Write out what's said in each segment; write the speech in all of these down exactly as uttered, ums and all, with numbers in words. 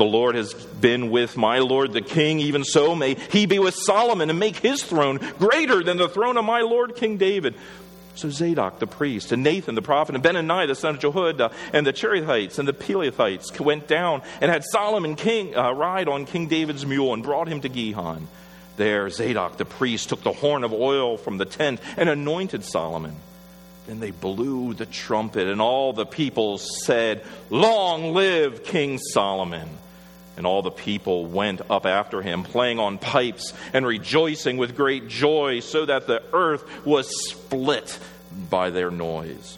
the Lord has been with my Lord the king, even so may he be with Solomon and make his throne greater than the throne of my Lord King David. So Zadok the priest and Nathan the prophet and Benaniah the son of Jehoiada and the Cherethites and the Pelethites went down and had Solomon king uh, ride on King David's mule and brought him to Gihon. There Zadok the priest took the horn of oil from the tent and anointed Solomon. Then they blew the trumpet, and all the people said, "Long live King Solomon!" And all the people went up after him, playing on pipes and rejoicing with great joy, so that the earth was split by their noise.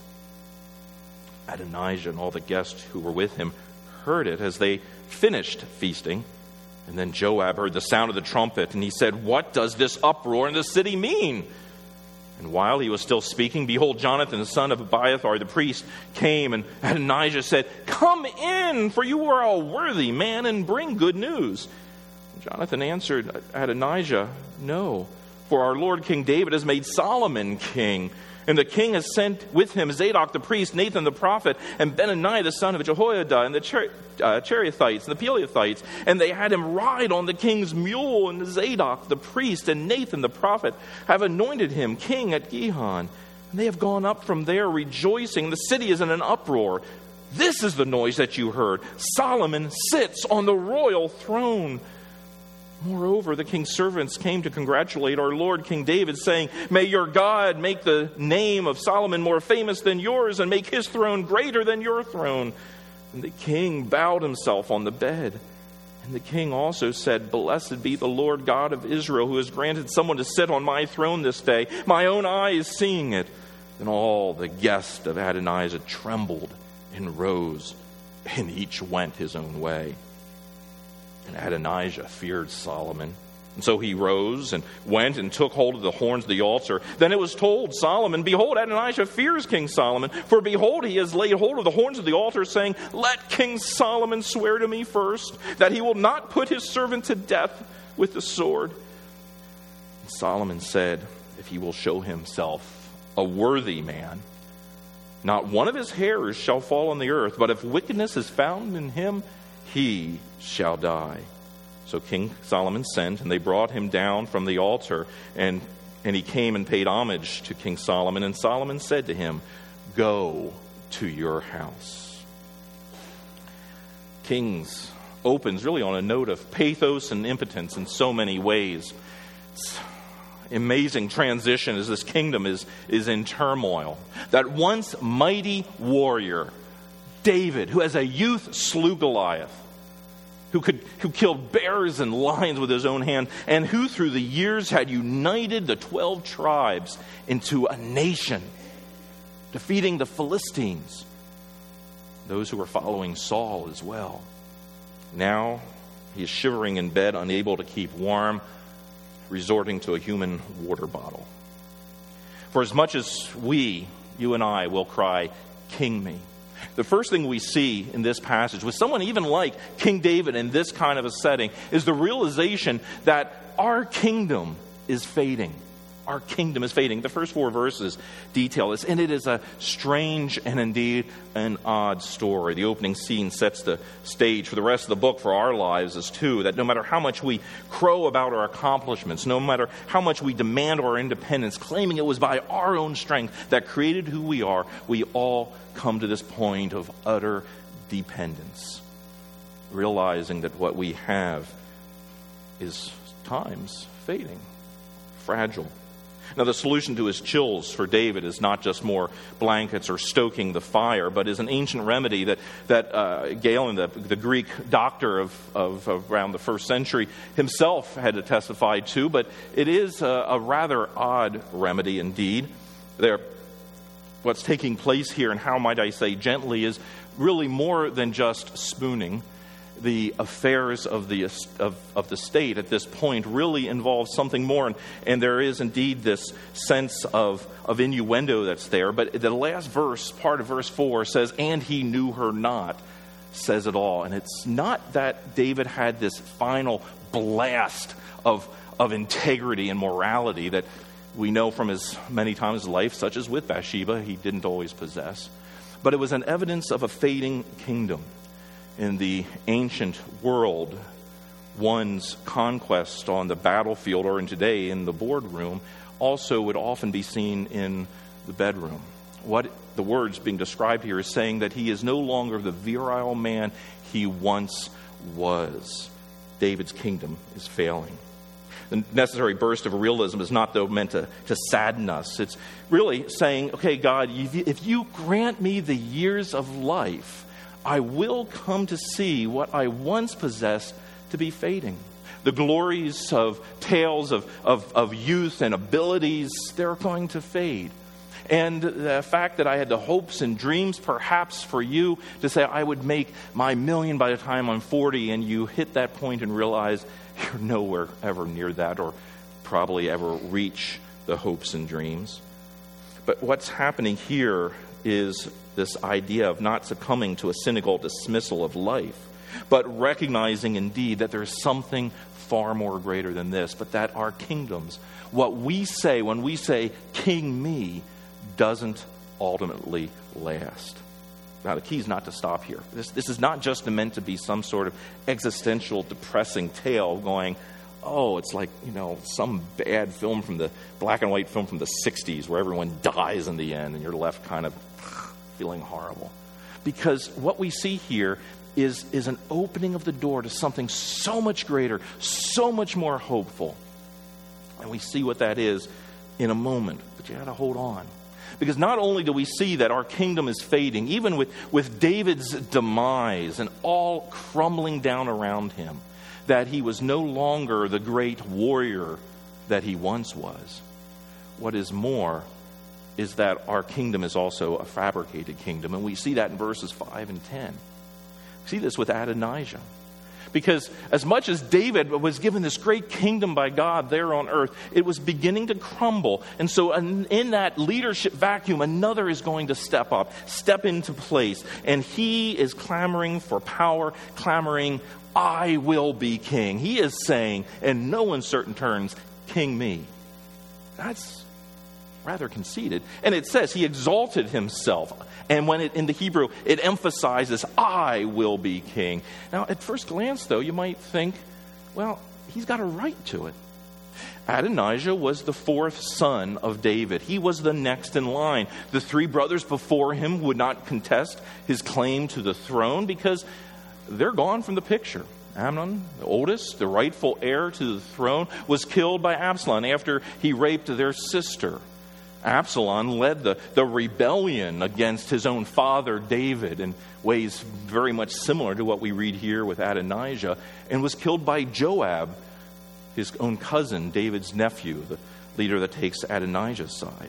Adonijah and all the guests who were with him heard it as they finished feasting. And then Joab heard the sound of the trumpet, and he said, "What does this uproar in the city mean?" And while he was still speaking, behold, Jonathan, the son of Abiathar, the priest, came, and Adonijah said, "Come in, for you are a worthy man, and bring good news." And Jonathan answered Adonijah, "No, for our Lord King David has made Solomon king. And the king has sent with him Zadok the priest, Nathan the prophet, and Benaniah the son of Jehoiada, and the Cher- uh, Cherethites and the Pelethites. And they had him ride on the king's mule, and Zadok the priest and Nathan the prophet have anointed him king at Gihon. And they have gone up from there rejoicing. The city is in an uproar. This is the noise that you heard. Solomon sits on the royal throne." Moreover, the king's servants came to congratulate our Lord King David, saying, "May your God make the name of Solomon more famous than yours, and make his throne greater than your throne." And the king bowed himself on the bed. And the king also said, "Blessed be the Lord God of Israel, who has granted someone to sit on my throne this day. My own eye is seeing it." Then all the guests of Adonijah trembled and rose, and each went his own way. And Adonijah feared Solomon. And so he rose and went and took hold of the horns of the altar. Then it was told Solomon, "Behold, Adonijah fears King Solomon. For behold, he has laid hold of the horns of the altar, saying, 'Let King Solomon swear to me first, that he will not put his servant to death with the sword.' And Solomon said, 'If he will show himself a worthy man, not one of his hairs shall fall on the earth, but if wickedness is found in him, he shall die.' So King Solomon sent, and they brought him down from the altar, and, and he came and paid homage to King Solomon. And Solomon said to him, 'Go to your house.'" Kings opens really on a note of pathos and impotence in so many ways. It's amazing transition as this kingdom is, is in turmoil. That once mighty warrior, David, who as a youth slew Goliath, who could who killed bears and lions with his own hand, and who through the years had united the twelve tribes into a nation, defeating the Philistines, those who were following Saul as well. Now he is shivering in bed, unable to keep warm, resorting to a human water bottle. For as much as we, you and I, will cry, "King me," the first thing we see in this passage with someone even like King David in this kind of a setting is the realization that our kingdom is fading. Our kingdom is fading. The first four verses detail this, and it is a strange and indeed an odd story. The opening scene sets the stage for the rest of the book for our lives as too, that no matter how much we crow about our accomplishments, no matter how much we demand our independence, claiming it was by our own strength that created who we are, we all come to this point of utter dependence, realizing that what we have is times fading, fragile. Now, the solution to his chills for David is not just more blankets or stoking the fire, but is an ancient remedy that that uh, Galen, the, the Greek doctor of, of, of around the first century, himself had to testify to. But it is a, a rather odd remedy indeed. There, what's taking place here, and how might I say gently, is really more than just spooning. The affairs of the of, of the state at this point really involve something more, and, and there is indeed this sense of, of innuendo that's there. But the last verse, part of verse four, says, "And he knew her not," says it all. And it's not that David had this final blast of of integrity and morality that we know from his many times in life, such as with Bathsheba, he didn't always possess. But it was an evidence of a fading kingdom. In the ancient world, one's conquest on the battlefield or in today in the boardroom also would often be seen in the bedroom. What the words being described here is saying that he is no longer the virile man he once was. David's kingdom is failing. The necessary burst of realism is not, though, meant to, to sadden us. It's really saying, okay, God, if you grant me the years of life, I will come to see what I once possessed to be fading. The glories of tales of, of, of youth and abilities, they're going to fade. And the fact that I had the hopes and dreams, perhaps for you, to say I would make my million by the time I'm forty, and you hit that point and realize you're nowhere ever near that, or probably ever reach the hopes and dreams. But what's happening here is this idea of not succumbing to a cynical dismissal of life, but recognizing indeed that there's something far more greater than this, but that our kingdoms, what we say when we say, King me, doesn't ultimately last. Now, the key is not to stop here. This, this is not just meant to be some sort of existential, depressing tale going, oh, it's like, you know, some bad film from the, black and white film from the sixties where everyone dies in the end and you're left kind of feeling horrible. Because what we see here is, is an opening of the door to something so much greater, so much more hopeful. And we see what that is in a moment, but you got to hold on. Because not only do we see that our kingdom is fading, even with, with David's demise and all crumbling down around him, that he was no longer the great warrior that he once was. What is more is that our kingdom is also a fabricated kingdom, and we see that in verses five and ten. We see this with Adonijah. Because as much as David was given this great kingdom by God there on earth, it was beginning to crumble. And so in that leadership vacuum, another is going to step up, step into place. And he is clamoring for power, clamoring, I will be king. He is saying, in no uncertain terms, King me. That's rather conceited. And it says he exalted himself. And when it, in the Hebrew, it emphasizes, I will be king. Now, at first glance, though, you might think, well, he's got a right to it. Adonijah was the fourth son of David. He was the next in line. The three brothers before him would not contest his claim to the throne because they're gone from the picture. Amnon, the oldest, the rightful heir to the throne, was killed by Absalom after he raped their sister. Absalom led the, the rebellion against his own father, David, in ways very much similar to what we read here with Adonijah, and was killed by Joab, his own cousin, David's nephew, the leader that takes Adonijah's side.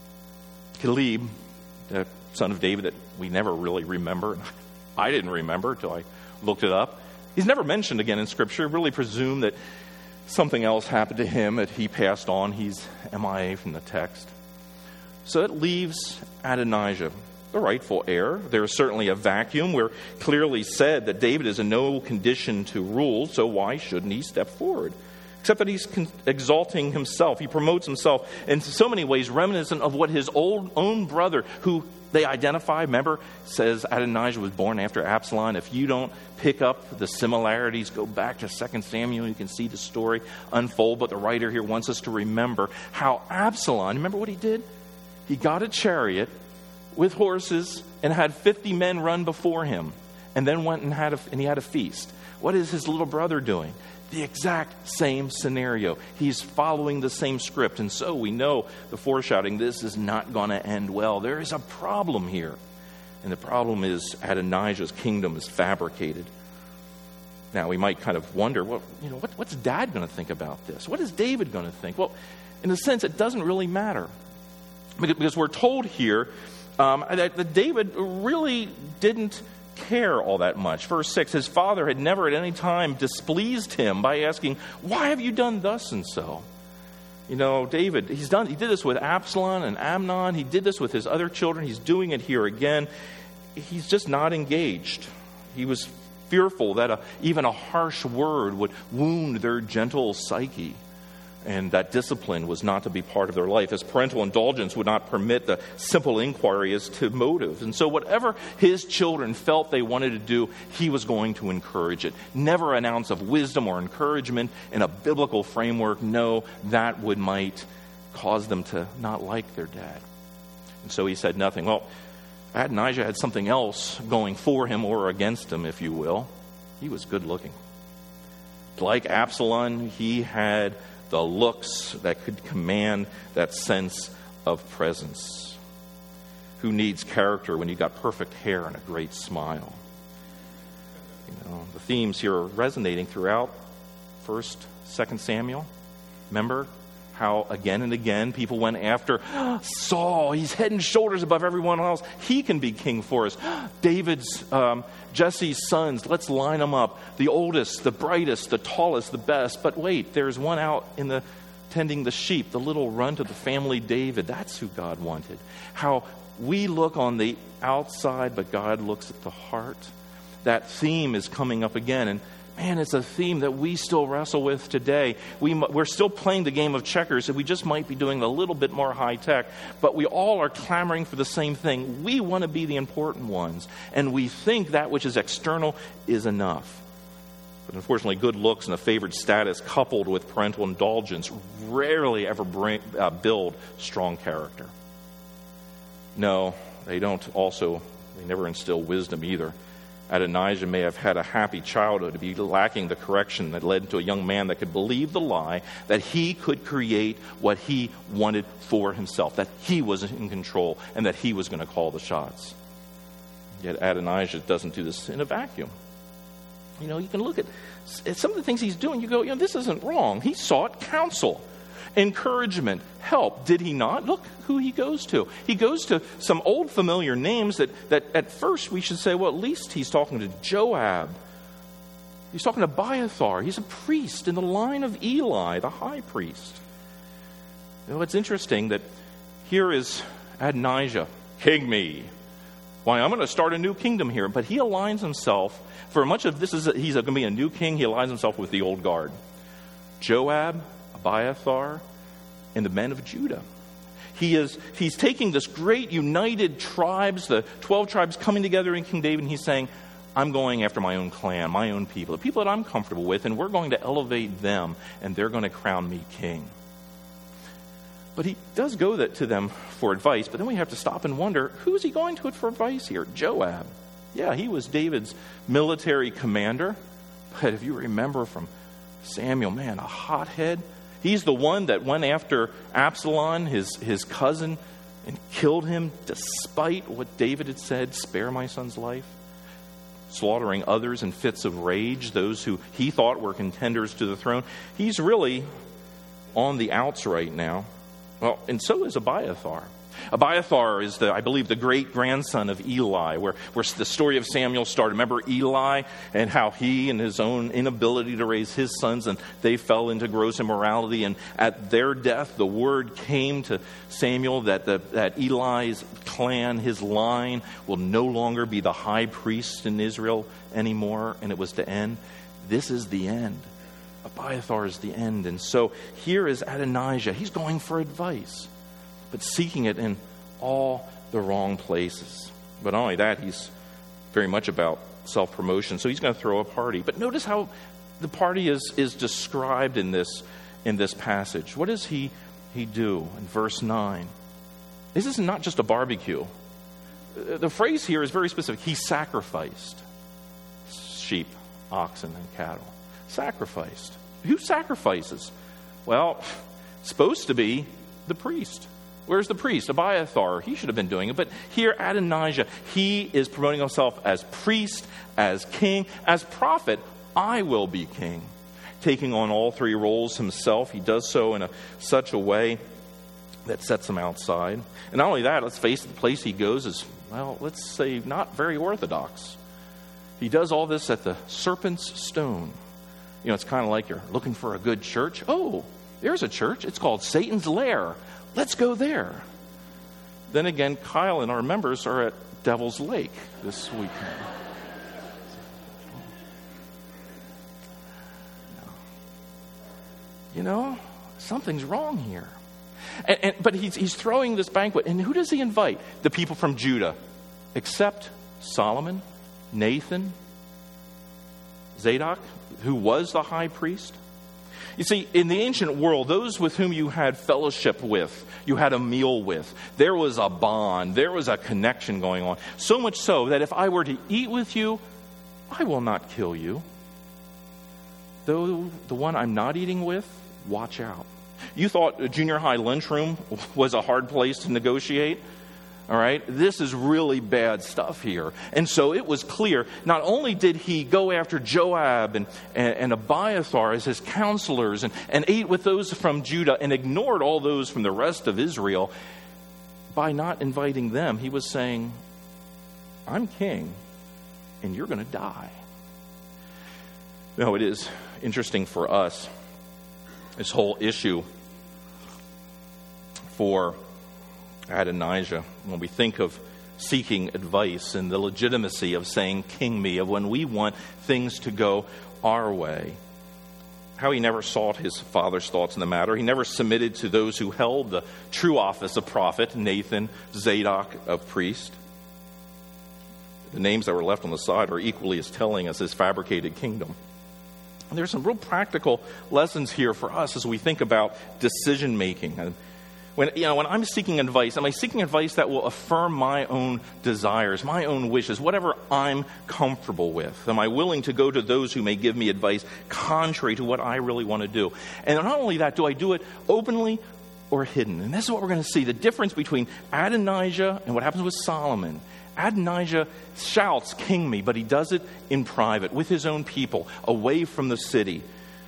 Caleb, the son of David that we never really remember, I didn't remember until I looked it up. He's never mentioned again in Scripture. Really presume that something else happened to him, that he passed on. He's M I A from the text. So it leaves Adonijah, the rightful heir. There is certainly a vacuum. We're clearly said that David is in no condition to rule, so why shouldn't he step forward? Except that he's con- exalting himself. He promotes himself in so many ways reminiscent of what his old own brother, who they identify, remember, says Adonijah was born after Absalom. If you don't pick up the similarities, go back to Second Samuel, you can see the story unfold. But the writer here wants us to remember how Absalom, remember what he did? He got a chariot with horses and had fifty men run before him, and then went and had a, and he had a feast. What is his little brother doing? The exact same scenario. He's following the same script, and so we know the foreshadowing, this is not going to end well. There is a problem here, and the problem is Adonijah's kingdom is fabricated. Now, we might kind of wonder, well, you know, what, what's Dad going to think about this? What is David going to think? Well, in a sense, it doesn't really matter. Because we're told here um, that, that David really didn't care all that much. Verse six, his father had never at any time displeased him by asking, why have you done thus and so? You know, David, he's done. He did this with Absalom and Amnon. He did this with his other children. He's doing it here again. He's just not engaged. He was fearful that a, even a harsh word would wound their gentle psyche. and that discipline was not to be part of their life. His parental indulgence would not permit the simple inquiry as to motive. And so whatever his children felt they wanted to do, he was going to encourage it. Never an ounce of wisdom or encouragement in a biblical framework. No, that would might cause them to not like their dad. And so he said nothing. Well, Adonijah had something else going for him, or against him, if you will. He was good looking. Like Absalom, he had the looks that could command that sense of presence. Who needs character when you got perfect hair and a great smile? You know, the themes here are resonating throughout First, Second Samuel. Remember how again and again people went after Saul. He's head and shoulders above everyone else. He can be king for us. David's, um, Jesse's sons, let's line them up. The oldest, the brightest, the tallest, the best. But wait, there's one out in the tending the sheep, the little runt of the family, David. That's who God wanted. How we look on the outside, but God looks at the heart. That theme is coming up again. And man, it's a theme that we still wrestle with today. We, we're still playing the game of checkers, and we just might be doing a little bit more high tech, but we all are clamoring for the same thing. We want to be the important ones, and we think that which is external is enough. But unfortunately, good looks and a favored status coupled with parental indulgence rarely ever bring, uh, build strong character. No, they don't also, they never instill wisdom either. Adonijah may have had a happy childhood to be lacking the correction that led to a young man that could believe the lie that he could create what he wanted for himself, that he was in control and that he was going to call the shots. Yet Adonijah doesn't do this in a vacuum. You know, you can look at, at some of the things he's doing, you go, you know, this isn't wrong. He sought counsel, encouragement, help. Did he not? Look who he goes to. He goes to some old familiar names that, that at first we should say, well, at least he's talking to Joab. He's talking to Abiathar. He's a priest in the line of Eli, the high priest. You know, it's interesting that here is Adonijah, king me. Why, I'm going to start a new kingdom here. But he aligns himself, for much of this is, a, he's going to be a new king, he aligns himself with the old guard. Joab, Abiathar, and the men of Judah. He is, he's taking this great united tribes, the twelve tribes coming together in King David, and he's saying, I'm going after my own clan, my own people, the people that I'm comfortable with, and we're going to elevate them, and they're going to crown me king. But he does go that, to them for advice, but then we have to stop and wonder, who is he going to it for advice here? Joab. Yeah, he was David's military commander, but if you remember from Samuel, man, a hothead. He's the one that went after Absalom, his, his cousin, and killed him despite what David had said, spare my son's life. Slaughtering others in fits of rage, those who he thought were contenders to the throne. He's really on the outs right now. Well, and so is Abiathar. Abiathar is, the, I believe, the great-grandson of Eli, where, where the story of Samuel started. Remember Eli and how he and his own inability to raise his sons, and they fell into gross immorality. And at their death, the word came to Samuel that, the, that Eli's clan, his line, will no longer be the high priest in Israel anymore, and it was to end. This is the end. Abiathar is the end. And so here is Adonijah. He's going for advice, but seeking it in all the wrong places. But not only that, he's very much about self-promotion. So he's going to throw a party. But notice how the party is, is described in this, in this passage. What does he, he do in verse nine? This is not just a barbecue. The phrase here is very specific. He sacrificed sheep, oxen, and cattle. Sacrificed. Who sacrifices? Well, it's supposed to be the priest. Where's the priest? Abiathar. He should have been doing it. But here, Adonijah, he is promoting himself as priest, as king, as prophet. I will be king. Taking on all three roles himself. He does so in a, such a way that sets him outside. And not only that, let's face it, the place he goes is, well, let's say not very orthodox. He does all this at the Serpent's Stone. You know, it's kind of like you're looking for a good church. Oh, there's a church. It's called Satan's Lair. Let's go there. Then again, Kyle and our members are at Devil's Lake this weekend. You know, something's wrong here. And, and, but he's, he's throwing this banquet. And who does he invite? The people from Judah. Except Solomon, Nathan, Zadok, who was the high priest. You see, in the ancient world, those with whom you had fellowship with, you had a meal with, there was a bond, there was a connection going on. So much so that if I were to eat with you, I will not kill you. Though the one I'm not eating with, watch out. You thought a junior high lunchroom was a hard place to negotiate? All right, this is really bad stuff here. And so it was clear, not only did he go after Joab and, and, and Abiathar as his counselors and, and ate with those from Judah and ignored all those from the rest of Israel, by not inviting them, he was saying, I'm king and you're going to die. No, it is interesting for us, this whole issue for Adonijah, when we think of seeking advice and the legitimacy of saying, king me, of when we want things to go our way, how he never sought his father's thoughts in the matter. He never submitted to those who held the true office of prophet, Nathan, Zadok of priest. The names that were left on the side are equally as telling as his fabricated kingdom. And there's some real practical lessons here for us as we think about decision making. When, you know, when I'm seeking advice, am I seeking advice that will affirm my own desires, my own wishes, whatever I'm comfortable with? Am I willing to go to those who may give me advice contrary to what I really want to do? And not only that, do I do it openly or hidden? And this is what we're going to see, the difference between Adonijah and what happens with Solomon. Adonijah shouts, king me, but he does it in private, with his own people, away from the city.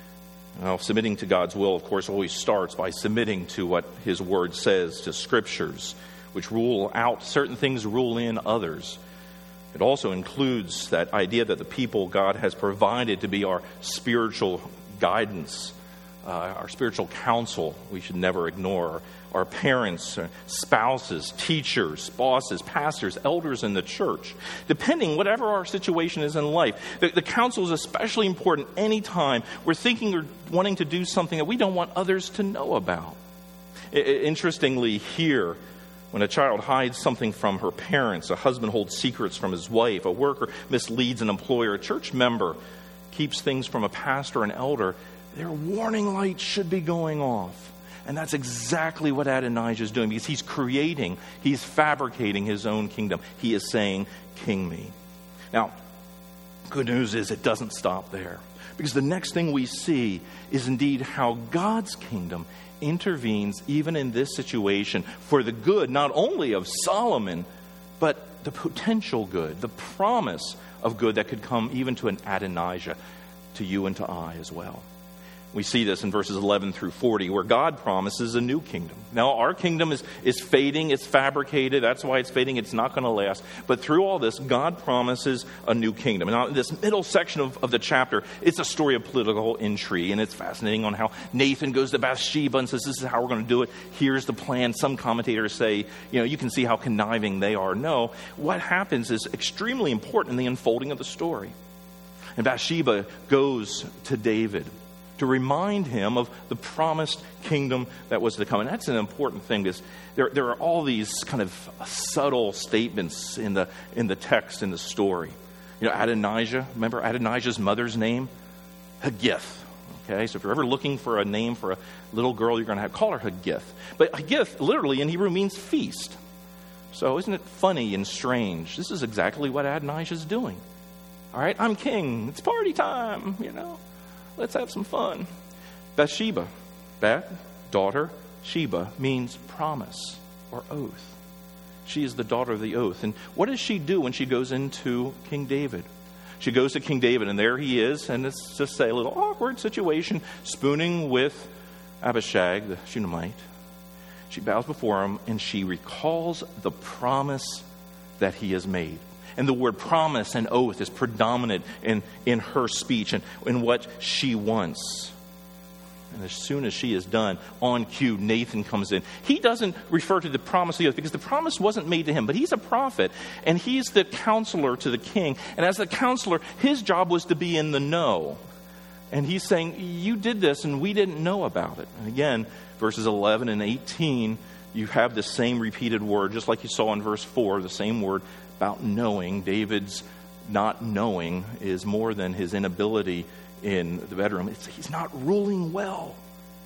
Now, submitting to God's will, of course, always starts by submitting to what his word says, to scriptures, which rule out certain things, rule in others. It also includes that idea that the people God has provided to be our spiritual guidance, uh, our spiritual counsel, we should never ignore. Our parents, spouses, teachers, bosses, pastors, elders in the church. Depending, whatever our situation is in life, the, the counsel is especially important anytime we're thinking or wanting to do something that we don't want others to know about. I, interestingly, here, when a child hides something from her parents, a husband holds secrets from his wife, a worker misleads an employer, a church member keeps things from a pastor and elder, their warning lights should be going off. And that's exactly what Adonijah is doing, because he's creating, he's fabricating his own kingdom. He is saying, king me. Now, good news is it doesn't stop there, because the next thing we see is indeed how God's kingdom intervenes even in this situation for the good, not only of Solomon, but the potential good, the promise of good that could come even to an Adonijah, to you and to I as well. We see this in verses eleven through forty, where God promises a new kingdom. Now, our kingdom is, is fading. It's fabricated. That's why it's fading. It's not going to last. But through all this, God promises a new kingdom. Now, in this middle section of, of the chapter, it's a story of political intrigue. And it's fascinating on how Nathan goes to Bathsheba and says, this is how we're going to do it. Here's the plan. Some commentators say, you know, you can see how conniving they are. No, what happens is extremely important in the unfolding of the story. And Bathsheba goes to David to remind him of the promised kingdom that was to come. And that's an important thing, because there, there are all these kind of subtle statements in the in the text, in the story. You know, Adonijah, remember Adonijah's mother's name? Haggith. Okay, so if you're ever looking for a name for a little girl, you're going to have call her Haggith. But Haggith literally in Hebrew means feast. So isn't it funny and strange? This is exactly what Adonijah's doing. All right, I'm king. It's party time, you know. Let's have some fun. Bathsheba, Beth, daughter, Sheba means promise or oath. She is the daughter of the oath. And what does she do when she goes into King David? She goes to King David, and there he is, and let's just say a little awkward situation, spooning with Abishag, the Shunammite. She bows before him, and she recalls the promise that he has made. And the word promise and oath is predominant in, in her speech and in what she wants. And as soon as she is done, on cue, Nathan comes in. He doesn't refer to the promise of the oath, because the promise wasn't made to him. But he's a prophet, and he's the counselor to the king. And as the counselor, his job was to be in the know. And he's saying, you did this and we didn't know about it. And again, verses eleven and eighteen, you have the same repeated word, just like you saw in verse four, the same word about knowing. David's not knowing is more than his inability in the bedroom. It's, he's not ruling well.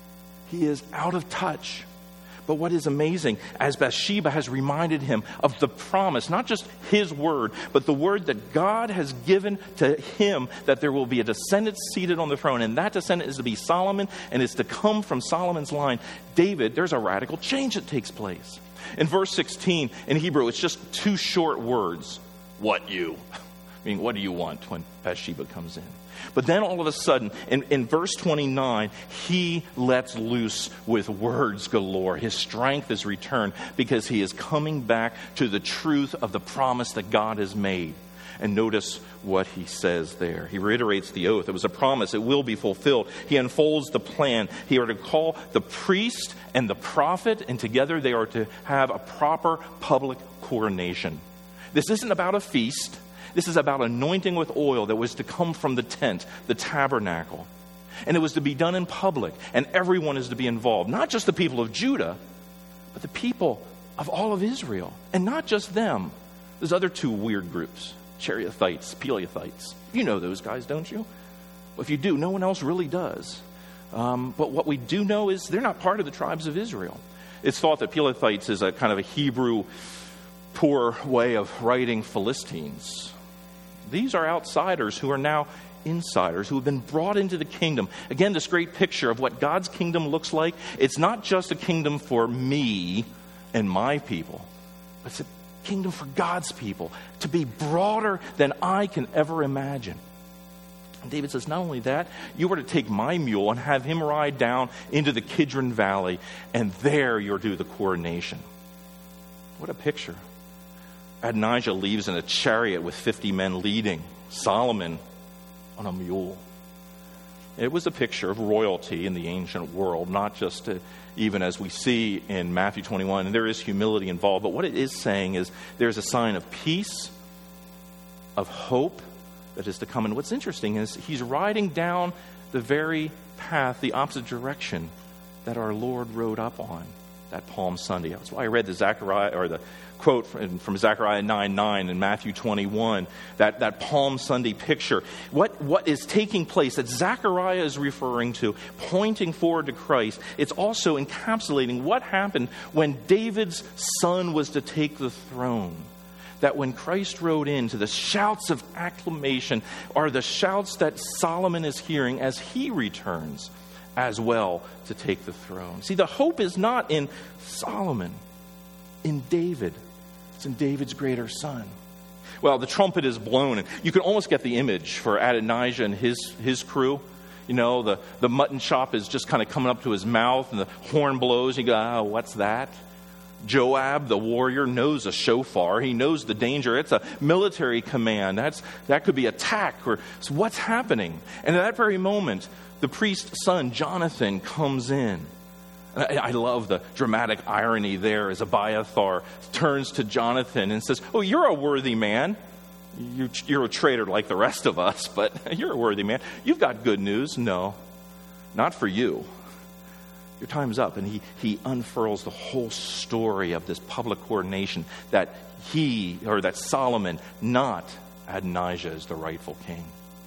He is out of touch. But what is amazing, as Bathsheba has reminded him of the promise, not just his word, but the word that God has given to him, that there will be a descendant seated on the throne, and that descendant is to be Solomon, and is to come from Solomon's line. David, there's a radical change that takes place. In verse sixteen, in Hebrew, it's just two short words. What you? I mean, what do you want when Bathsheba comes in? But then all of a sudden, in, in verse twenty-nine, he lets loose with words galore. His strength is returned because he is coming back to the truth of the promise that God has made. And notice what he says there. He reiterates the oath. It was a promise. It will be fulfilled. He unfolds the plan. He are to call the priest and the prophet, and together they are to have a proper public coronation. This isn't about a feast. This is about anointing with oil that was to come from the tent, the tabernacle. And it was to be done in public, and everyone is to be involved. Not just the people of Judah, but the people of all of Israel. And not just them. There's other two weird groups, Cherethites, Pelethites. You know those guys, don't you? Well, if you do, no one else really does. Um, but what we do know is they're not part of the tribes of Israel. It's thought that Pelethites is a kind of a Hebrew poor way of writing Philistines. These are outsiders who are now insiders, who have been brought into the kingdom. Again, this great picture of what God's kingdom looks like. It's not just a kingdom for me and my people, but it's a kingdom for God's people, to be broader than I can ever imagine. And David says, not only that, you are to take my mule and have him ride down into the Kidron Valley, and there you're to do the coronation. What a picture. Adonijah leaves in a chariot with fifty men leading. Solomon on a mule. It was a picture of royalty in the ancient world, not just to, even as we see in Matthew twenty-one. And there is humility involved, but what it is saying is there's a sign of peace, of hope that is to come. And what's interesting is he's riding down the very path, the opposite direction that our Lord rode up on that Palm Sunday. That's why I read the Zechariah, or the quote from, from Zechariah nine nine and Matthew twenty-one, that, that Palm Sunday picture. What, what is taking place that Zechariah is referring to, pointing forward to Christ, it's also encapsulating what happened when David's son was to take the throne. That when Christ rode in, to the shouts of acclamation are the shouts that Solomon is hearing as he returns as well to take the throne. See, the hope is not in Solomon, in David. It's in David's greater son. Well, the trumpet is blown, and you can almost get the image for Adonijah and his, his crew. You know, the, the mutton chop is just kind of coming up to his mouth, and the horn blows, and you go, oh, what's that? Joab, the warrior, knows a shofar. He knows the danger. It's a military command. That's that could be attack. Or so what's happening? And at that very moment, the priest's son, Jonathan, comes in. I, I love the dramatic irony there as Abiathar turns to Jonathan and says, oh, you're a worthy man. You, you're a traitor like the rest of us, but you're a worthy man. You've got good news. No, not for you. Your time's up. And he, he unfurls the whole story of this public coronation that he, or that Solomon, not Adonijah, is the rightful king.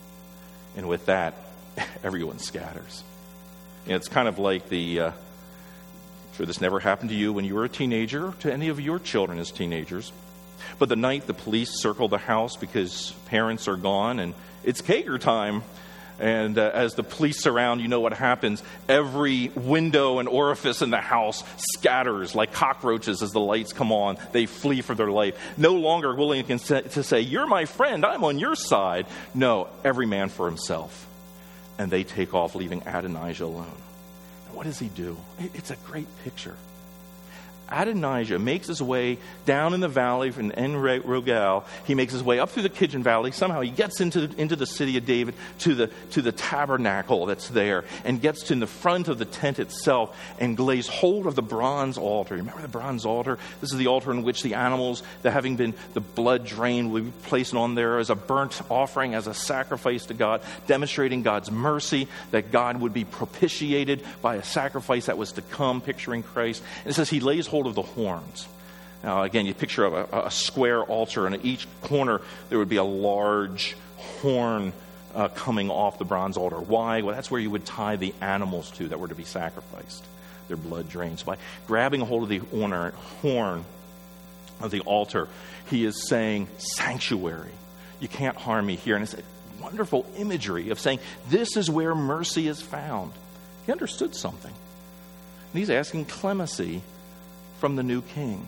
And with that, everyone scatters. And it's kind of like the, uh, I'm sure this never happened to you when you were a teenager, or to any of your children as teenagers. But the night the police circle the house because parents are gone and it's Kager time. And uh, as the police surround, you know what happens. Every window and orifice in the house scatters like cockroaches as the lights come on. They flee for their life. No longer willing to say, you're my friend, I'm on your side. No, every man for himself. And they take off, leaving Adonijah alone. And what does he do? It's a great picture. Adonijah makes his way down in the valley from En Rogel. He makes his way up through the Kidron Valley. Somehow he gets into the, into the city of David, to the to the tabernacle that's there, and gets to in the front of the tent itself and lays hold of the bronze altar. Remember the bronze altar? This is the altar in which the animals, that having been the blood drained, will be placed on there as a burnt offering, as a sacrifice to God, demonstrating God's mercy, that God would be propitiated by a sacrifice that was to come, picturing Christ. And it says he lays hold of the horns. Now, again, you picture a, a square altar, and at each corner there would be a large horn uh, coming off the bronze altar. Why? Well, that's where you would tie the animals to that were to be sacrificed, their blood drained. So by grabbing a hold of the horn of the altar, he is saying, sanctuary. You can't harm me here. And it's a wonderful imagery of saying, this is where mercy is found. He understood something. And he's asking clemency from the new king.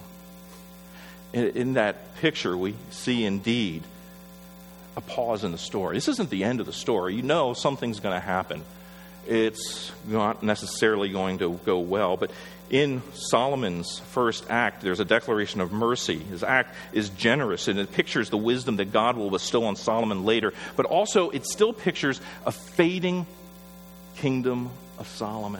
In, in that picture, we see indeed a pause in the story. This isn't the end of the story. You know something's going to happen. It's not necessarily going to go well, but in Solomon's first act, there's a declaration of mercy. His act is generous, and it pictures the wisdom that God will bestow on Solomon later, but also it still pictures a fading kingdom of Solomon.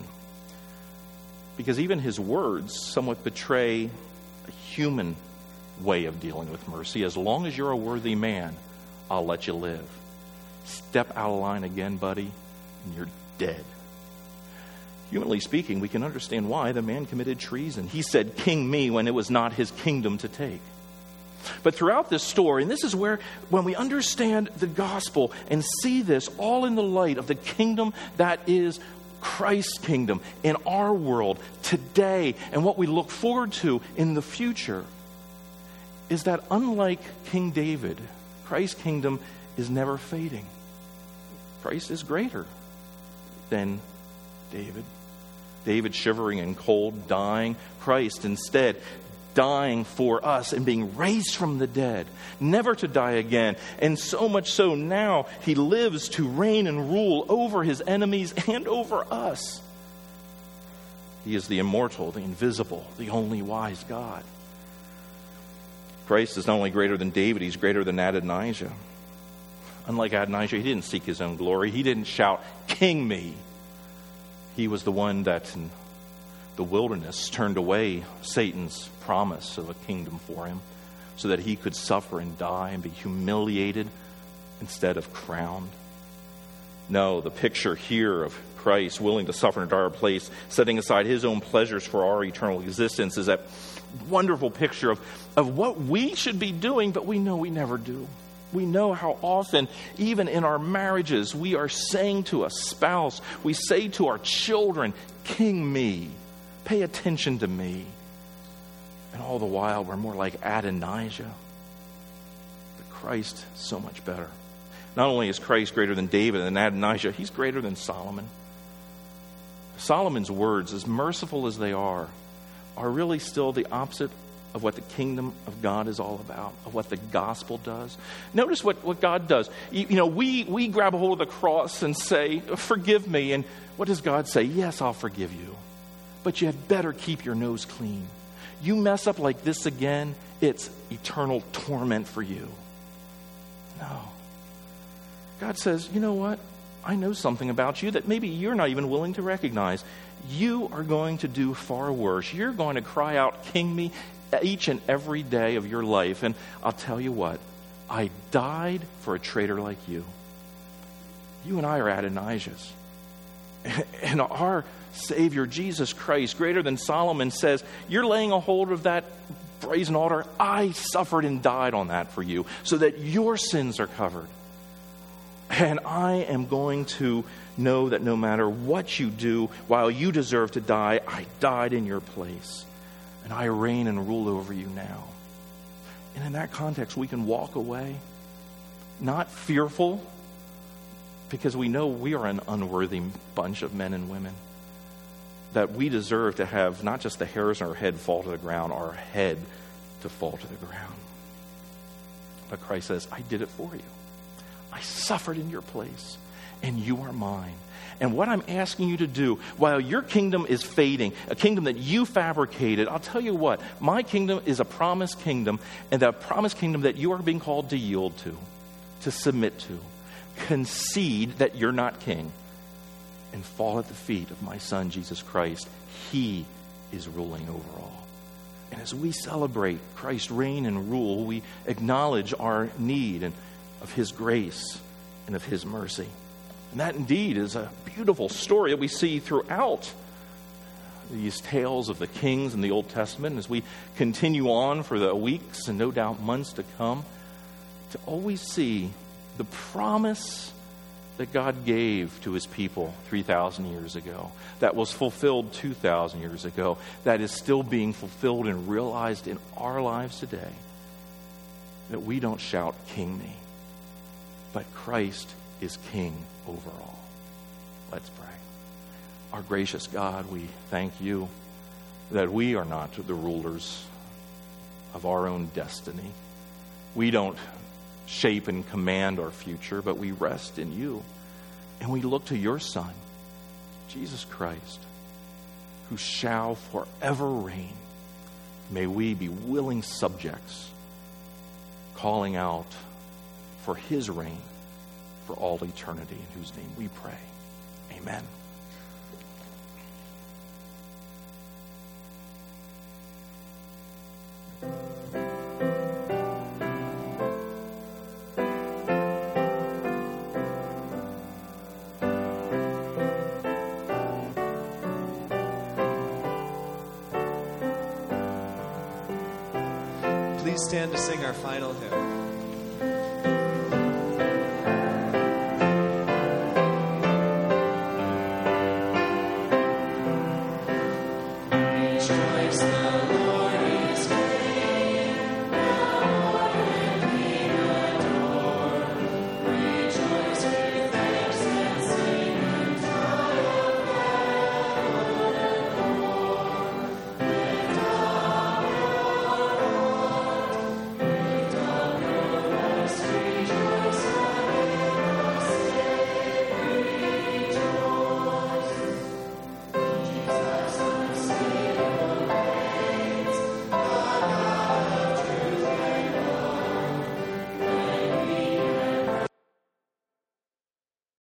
Because even his words somewhat betray a human way of dealing with mercy. As long as you're a worthy man, I'll let you live. Step out of line again, buddy, and you're dead. Humanly speaking, we can understand why the man committed treason. He said, "King me," when it was not his kingdom to take. But throughout this story, and this is where, when we understand the gospel and see this all in the light of the kingdom that is Christ's kingdom in our world today and what we look forward to in the future, is that unlike King David, Christ's kingdom is never fading. Christ is greater than David. David shivering and cold, dying. Christ instead dying for us and being raised from the dead, never to die again. And so much so now he lives to reign and rule over his enemies and over us. He is the immortal, the invisible, the only wise God. Christ is not only greater than David, he's greater than Adonijah. Unlike Adonijah, he didn't seek his own glory. He didn't shout, "King me." He was the one that in the wilderness turned away Satan's promise of a kingdom for him so that he could suffer and die and be humiliated instead of crowned. No, the picture here of Christ willing to suffer in a dire place, setting aside his own pleasures for our eternal existence, is that wonderful picture of, of what we should be doing, but we know we never do. We know how often, even in our marriages, we are saying to a spouse, we say to our children, "King me, pay attention to me." And all the while, we're more like Adonijah. But Christ, so much better. Not only is Christ greater than David and Adonijah, he's greater than Solomon. Solomon's words, as merciful as they are, are really still the opposite of what the kingdom of God is all about, of what the gospel does. Notice what, what God does. You, you know, we, we grab a hold of the cross and say, "Forgive me." And what does God say? "Yes, I'll forgive you. But you had better keep your nose clean. You mess up like this again, it's eternal torment for you." No. God says, "You know what? I know something about you that maybe you're not even willing to recognize. You are going to do far worse. You're going to cry out, 'King me,' each and every day of your life. And I'll tell you what, I died for a traitor like you." You and I are Adonijahs. And our Savior, Jesus Christ, greater than Solomon, says, "You're laying a hold of that brazen altar. I suffered and died on that for you so that your sins are covered. And I am going to know that no matter what you do, while you deserve to die, I died in your place. And I reign and rule over you now." And in that context, we can walk away, not fearful, because we know we are an unworthy bunch of men and women, that we deserve to have not just the hairs on our head fall to the ground, our head to fall to the ground. But Christ says, "I did it for you. I suffered in your place, and you are mine. And what I'm asking you to do, while your kingdom is fading, a kingdom that you fabricated, I'll tell you what, my kingdom is a promised kingdom, and that promised kingdom that you are being called to yield to, to submit to. Concede that you're not king, and fall at the feet of my Son, Jesus Christ. He is ruling over all. And as we celebrate Christ's reign and rule, we acknowledge our need and of His grace and of His mercy. And that indeed is a beautiful story that we see throughout these tales of the kings in the Old Testament as we continue on for the weeks and no doubt months to come, to always see the promise that God gave to His people three thousand years ago, that was fulfilled two thousand years ago, that is still being fulfilled and realized in our lives today. That we don't shout, "King me," but Christ is King over all. Let's pray. Our gracious God, we thank you that we are not the rulers of our own destiny. We don't shape and command our future, but we rest in you. And we look to your Son, Jesus Christ, who shall forever reign. May we be willing subjects, calling out for His reign for all eternity, in whose name we pray. Amen. Please stand to sing our final hymn.